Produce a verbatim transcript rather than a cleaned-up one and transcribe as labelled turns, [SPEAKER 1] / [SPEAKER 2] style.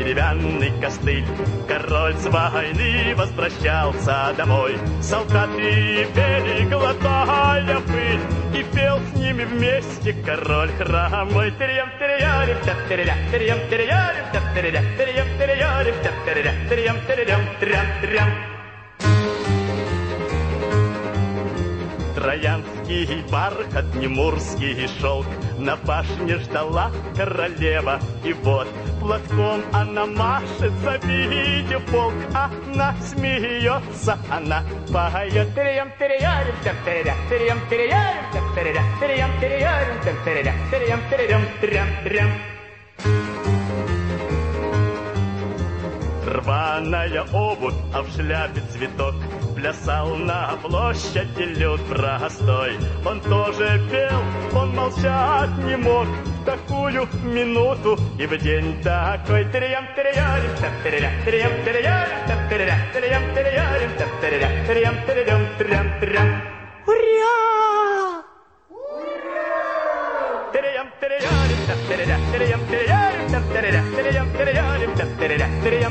[SPEAKER 1] деревянный костыль. Король с войны возвращался домой. Солдаты пели, глотая пыль, и пел с ними вместе король хромой. Терьям, терьярим, терьям, терьям, терьярим, терьям, терьям, терьярим, терьям, терьям, терьям, трям, трям. Троянский бархат, немурский шелк, на башне ждала королева. И вот платком она машет, завидев полк. Она смеется, она поет. Терьям, терьярим, терьям, терьям, терьярим, терьям, терьям, терьярим, терьям, терьям, терьям, трям, трям. Рваная обувь, а в шляпе цветок, плясал на площади люд простой. Он тоже пел, он молчать не мог в такую минуту и в день такой. Терьям, терьярим, терьям, терьям, терьярим, терьям, терьям, терьярим, терьям, терьям, терьям, трям, трям. Ура! Терьям, терьярим, терьям, терьям, терьярим, терьям, терьям, терьярим, терьям, терьям,